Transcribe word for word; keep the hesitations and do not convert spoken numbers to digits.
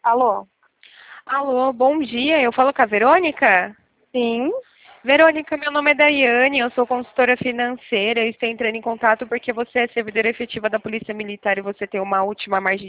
Alô? Alô, bom dia. Eu falo com a Verônica? Sim. Verônica, meu nome é Daiane, eu sou consultora financeira. Eu estou entrando em contato porque você é servidora efetiva da Polícia Militar e você tem uma última margem